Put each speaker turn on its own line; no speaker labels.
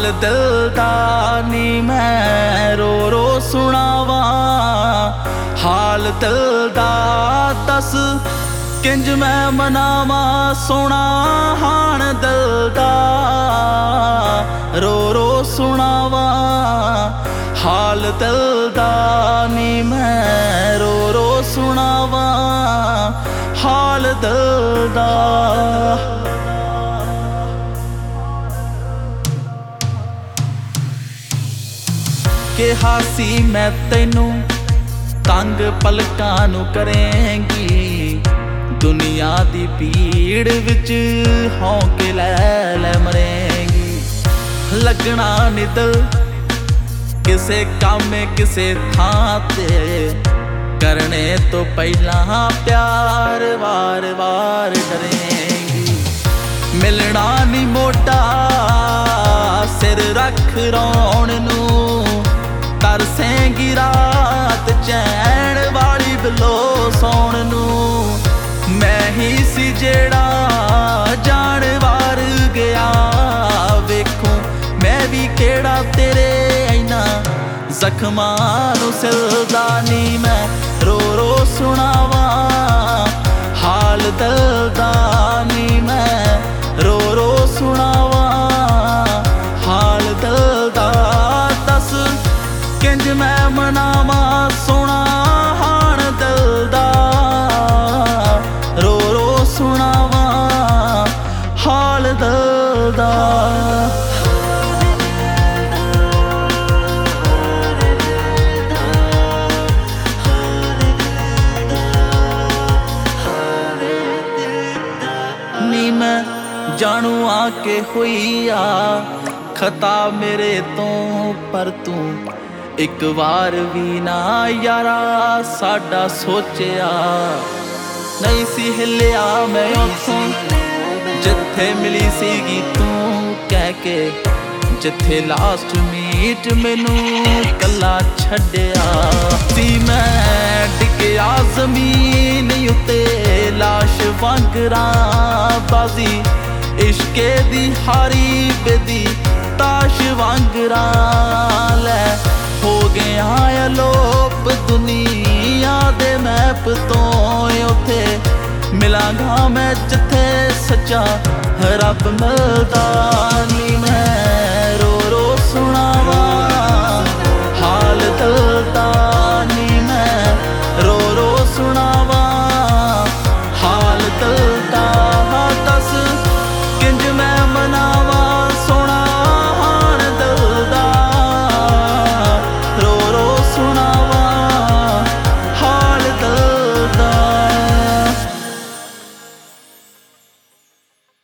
दिल दा नी मैं रो रो सुनावा। हाल दिल दा दस किंज मैं मनावा सोना हाण दिल दा रो रो सुनावा। हाल दिल दा नी मैं रो रो सुनावा हाल दिल दा। ਕਿਹਾ ਸੀ मैं ਤੈਨੂੰ तंग पलकां नू करेंगी। दुनिया दी भीड़ विच हौंके लै लै मरेंगी। लगना नी दिल किसे काम किसे थां ते करने तो पहला प्यार वार वार डरेंगी। मिलना नी मोटा सिर रख रौण नू तरसेंगी रात चैन वाली बिलो सौण नू। मैं ही सी जेड़ा जान वार गया वेखूं मैं भी केड़ा तेरे इना जख्मां नू सिलदा नी मैं रो रो सुनावा। हाल दिल दा नी मैं रो रो सुनावा। हाल दिल दा दस किंज मैं मनावा सोना हाण दिल दा रो रो सुनावा हाल दिल दा। नी मैं जानू आके हुई आ खता मेरे तो पर तू एक बार भी ना यारा साडा सोचिया नहीं सी हिलिया। मैं उथों जिथे मिली सीगी तू कह के जिथे लास्ट मीट मैनू कला छड्डिया सी। मैं डिग्गिया जमीन उत्ते लाश वांगरा बाजी इश्के दी हारी बेदी ताश वांगरा लै हो गया अलोप दुनिया दे मैप तो। उथे मिलांगा मैं जिथे सच्चा रब मिलदा नी।